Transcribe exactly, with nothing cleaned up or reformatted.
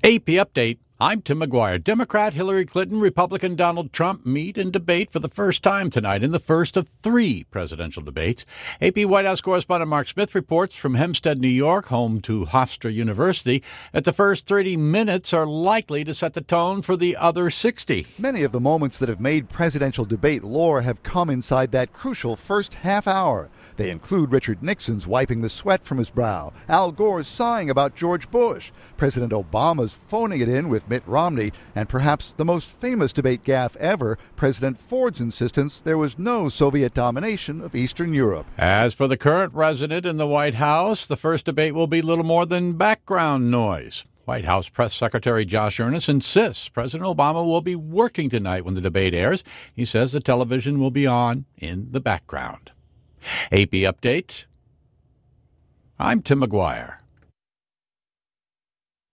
A P Update. I'm Tim McGuire. Democrat Hillary Clinton, Republican Donald Trump meet and debate for the first time tonight in the first of three presidential debates. A P White House correspondent Mark Smith reports from Hempstead, New York, home to Hofstra University, that the first thirty minutes are likely to set the tone for the other sixty. Many of the moments that have made presidential debate lore have come inside that crucial first half hour. They include Richard Nixon's wiping the sweat from his brow, Al Gore's sighing about George Bush, President Obama's phoning it in with Mitt Romney, and perhaps the most famous debate gaffe ever, President Ford's insistence there was no Soviet domination of Eastern Europe. As for the current resident in the White House, the first debate will be little more than background noise. White House Press Secretary Josh Earnest insists President Obama will be working tonight when the debate airs. He says the television will be on in the background. A P Update. I'm Tim McGuire.